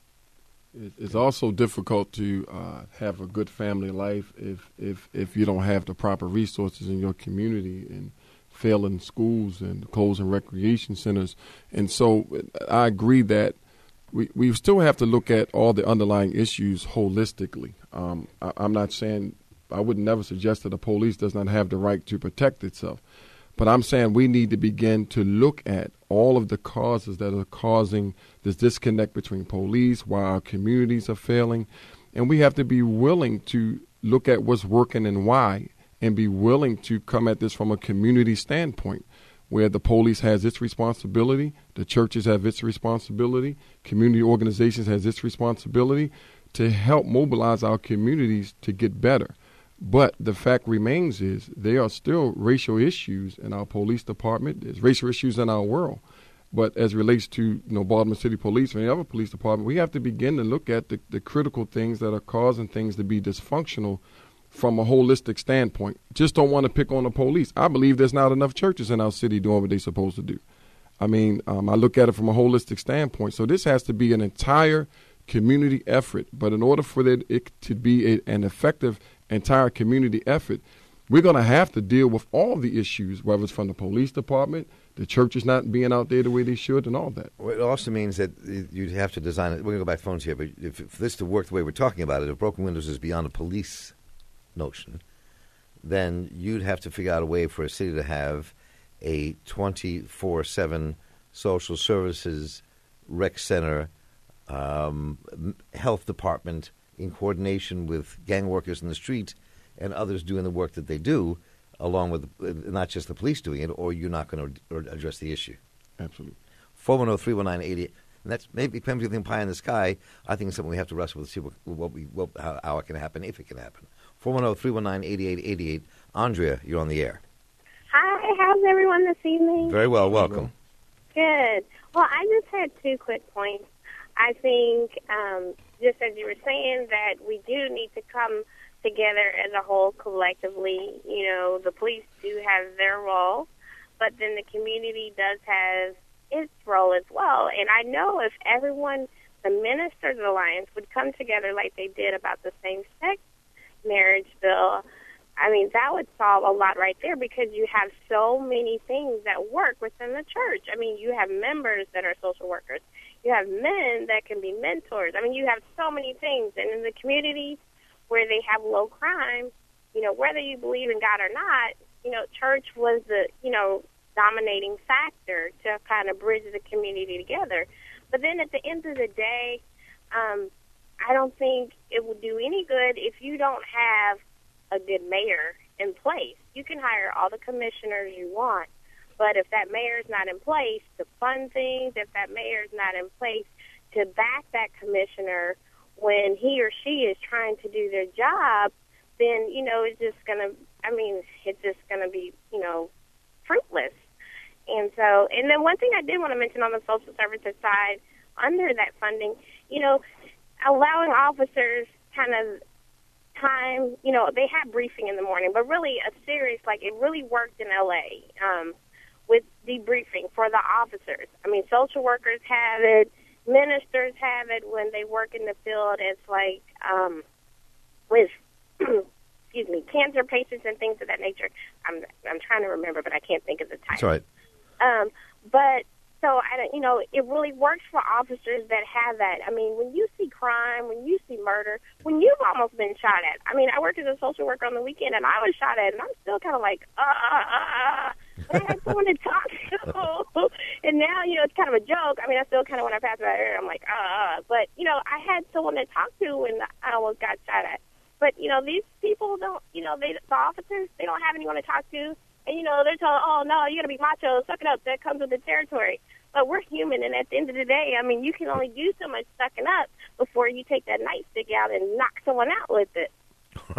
It's also difficult to uh, have a good family life if, if, if you don't have the proper resources in your community and failing schools and closing recreation centers. And so I agree that we, we still have to look at all the underlying issues holistically. Um, I, I'm not saying, I would never suggest that the police does not have the right to protect itself. But I'm saying we need to begin to look at all of the causes that are causing this disconnect between police, why our communities are failing. And we have to be willing to look at what's working and why, and be willing to come at this from a community standpoint, where the police has its responsibility, the churches have its responsibility, community organizations has its responsibility to help mobilize our communities to get better. But the fact remains is there are still racial issues in our police department. There's racial issues in our world. But as it relates to, you know, Baltimore City Police or any other police department, we have to begin to look at the, the critical things that are causing things to be dysfunctional from a holistic standpoint. Just don't want to pick on the police. I believe there's not enough churches in our city doing what they're supposed to do. I mean, um, I look at it from a holistic standpoint. So this has to be an entire community effort. But in order for it, it to be a, an effective entire community effort, we're going to have to deal with all the issues, whether it's from the police department the church is not being out there the way they should and all that. Well, it also means that you'd have to design it. We're going to go back to phones here, but if, if this to work the way we're talking about it, if broken windows is beyond a police notion, then you'd have to figure out a way for a city to have a twenty-four seven social services, rec center, um, health department in coordination with gang workers in the street and others doing the work that they do, along with uh, not just the police doing it, or you're not going to address the issue. Absolutely. four one zero, three one nine, eight eight. And that's maybe something pie in the sky. I think it's something we have to wrestle with to see what, what we, what, how, how it can happen, if it can happen. four one zero, three one nine, eight eight eight eight. Andrea, you're on the air. Hi, how's everyone this evening? Very well, welcome. Good. Well, I just had two quick points. I think, um, just as you were saying, that we do need to come together as a whole collectively. You know, the police do have their role, but then the community does have its role as well. And I know if everyone, the Ministers Alliance, would come together like they did about the same-sex marriage bill, I mean, that would solve a lot right there, because you have so many things that work within the church. I mean, you have members that are social workers. You have men that can be mentors. I mean, you have so many things. And in the communities where they have low crime, you know, whether you believe in God or not, you know, church was the, you know, dominating factor to kind of bridge the community together. But then at the end of the day, um, I don't think it will do any good if you don't have a good mayor in place. You can hire all the commissioners you want, but if that mayor is not in place to fund things, if that mayor is not in place to back that commissioner when he or she is trying to do their job, then, you know, it's just going to, I mean, it's just going to be, you know, fruitless. And so, and then one thing I did want to mention on the social services side, under that funding, you know, allowing officers kind of time, you know, they have briefing in the morning, but really a serious, like it really worked in L A um, with debriefing for the officers. I mean, social workers have it, ministers have it when they work in the field. It's like um, with, excuse me, cancer patients and things of that nature. I'm I'm trying to remember, but I can't think of the title. That's right. Um, but so I don't, you know, it really works for officers that have that. I mean, when you see crime, when you see murder, when you've almost been shot at. I mean, I worked as a social worker on the weekend, and I was shot at, and I'm still kind of like, uh, uh, uh, but I had someone to talk to. And now, you know, it's kind of a joke. I mean, I still kind of, when I pass by here, I'm like, uh, uh, but, you know, I had someone to talk to when I almost got shot at. But, you know, these people don't, you know, they, the officers, they don't have anyone to talk to. And, you know, they're telling, oh, no, you got to be macho, suck it up. That comes with the territory. But we're human, and at the end of the day, I mean, you can only do so much sucking up before you take that nightstick out and knock someone out with it. All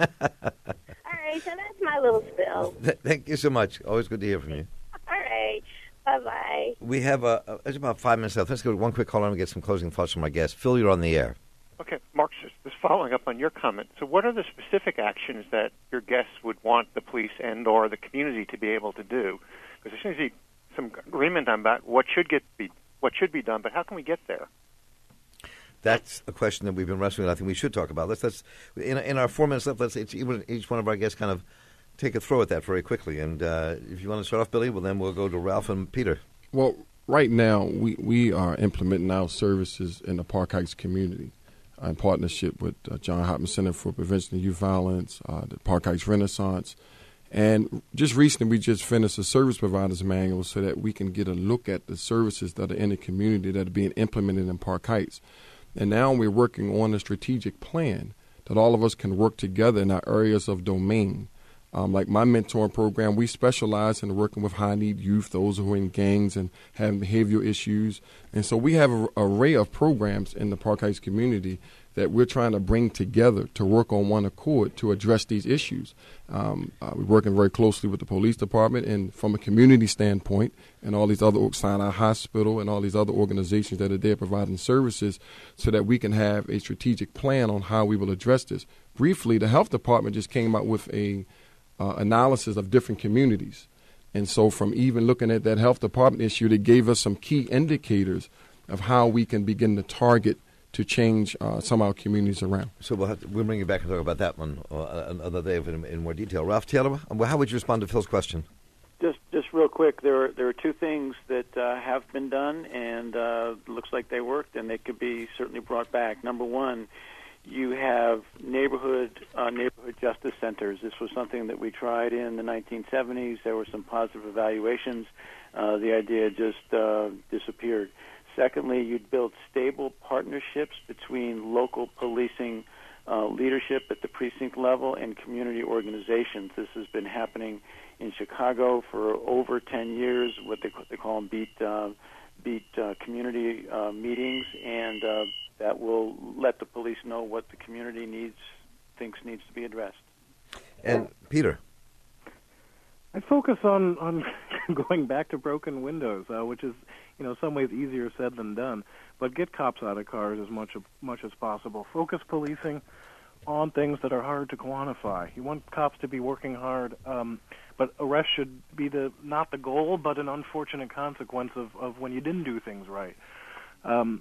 right, so that's my little spill. Thank you so much. Always good to hear from you. All right. Bye-bye. We have uh, uh, there's about five minutes left. Let's go to one quick call and get some closing thoughts from our guest. Phil, you're on the air. Okay, Mark, just, just following up on your comment. So what are the specific actions that your guests would want the police and or the community to be able to do? Because there seems to be some agreement on that, what should get be what should be done, but how can we get there? That's a question that we've been wrestling with. I think we should talk about. Let's, let's in, in our four minutes left, let's each, each one of our guests kind of take a throw at that very quickly. And uh, if you want to start off, Billy, well, then we'll go to Ralph and Peter. Well, right now, we, we are implementing our services in the Park Heights community uh, in partnership with uh, John Hopkins Center for Prevention of Youth Violence, uh, the Park Heights Renaissance. And just recently, we just finished a service providers manual so that we can get a look at the services that are in the community that are being implemented in Park Heights. And now we're working on a strategic plan that all of us can work together in our areas of domain. Um, like my mentoring program, we specialize in working with high-need youth, those who are in gangs and have behavioral issues. And so we have an array of programs in the Park Heights community that we're trying to bring together to work on one accord to address these issues. Um, uh, we're working very closely with the police department and from a community standpoint and all these other, Sinai Hospital and all these other organizations that are there providing services so that we can have a strategic plan on how we will address this. Briefly, the health department just came out with a uh, analysis of different communities. And so from even looking at that health department issue, they gave us some key indicators of how we can begin to target to change uh, some of our communities around. So we'll, have to, we'll bring you back and talk about that one uh, another day in, in more detail. Ralph Taylor, how would you respond to Phil's question? Just just just real quick, there are, there are two things that uh, have been done, and uh, looks like they worked, and they could be certainly brought back. Number one, you have neighborhood uh, neighborhood justice centers. This was something that we tried in the nineteen seventies. There were some positive evaluations. Uh, the idea just uh, disappeared. Secondly, you'd build stable partnerships between local policing uh, leadership at the precinct level and community organizations. This has been happening in Chicago for over ten years, what they, they call them beat, uh, beat uh, community uh, meetings, and uh, that will let the police know what the community needs, thinks needs to be addressed. And Peter? I focus on, on going back to broken windows, uh, which is, you know, in some ways easier said than done. But get cops out of cars as much, much as possible. Focus policing on things that are hard to quantify. You want cops to be working hard, um, but arrest should be the not the goal, but an unfortunate consequence of, of when you didn't do things right. Um,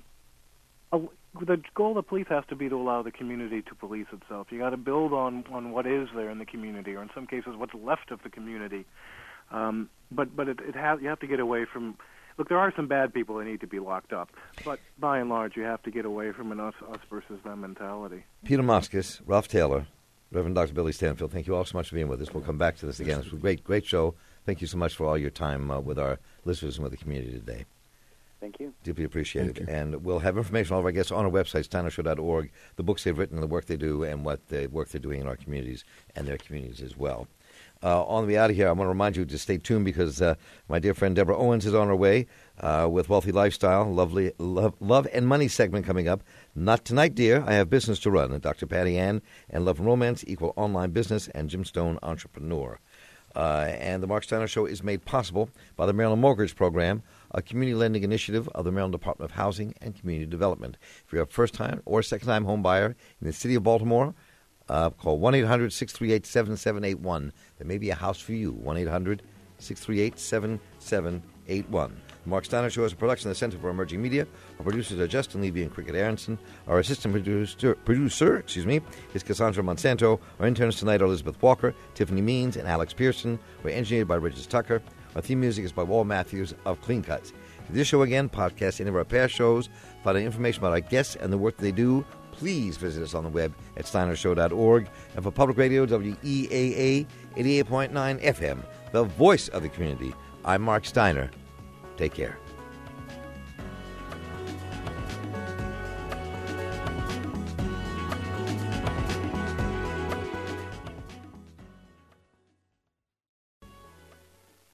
a, the goal of the police has to be to allow the community to police itself. You got to build on, on what is there in the community, or in some cases, what's left of the community. Um, but but it, it has, you have to get away from. Look, there are some bad people that need to be locked up, but by and large, you have to get away from an us, us versus them mentality. Peter Moskos, Ralph Taylor, Reverend Doctor Billy Stanfield, thank you all so much for being with us. We'll come back to this again. It's a great, great show. Thank you so much for all your time uh, with our listeners and with the community today. Thank you. Deeply appreciated. Thank you. And we'll have information on all of our guests on our website, steiner show dot org, the books they've written, the work they do, and what the work they're doing in our communities and their communities as well. Uh, on the way out of here, I want to remind you to stay tuned because uh, my dear friend Deborah Owens is on her way uh, with Wealthy Lifestyle, lovely love, love and Money segment coming up. Not tonight, dear. I have business to run. Doctor Patty Ann and Love and Romance, Equal Online Business, and Jim Stone, Entrepreneur. Uh, and the Mark Steiner Show is made possible by the Maryland Mortgage Program, a community lending initiative of the Maryland Department of Housing and Community Development. If you're a first-time or second-time home buyer in the city of Baltimore, Uh, call one eight hundred six three eight seven seven eight one. There may be a house for you. one eight hundred six three eight seven seven eight one. The Mark Steiner Show is a production of the Center for Emerging Media. Our producers are Justin Levy and Cricket Aronson. Our assistant producer, producer excuse me, is Cassandra Monsanto. Our interns tonight are Elizabeth Walker, Tiffany Means, and Alex Pearson. We're engineered by Regis Tucker. Our theme music is by Wal Matthews of Clean Cuts. For this show again, podcast any of our past shows, find out information about our guests and the work they do, please visit us on the web at steiner show dot org. And for Public Radio, W E A A eighty-eight point nine F M, the voice of the community, I'm Mark Steiner. Take care.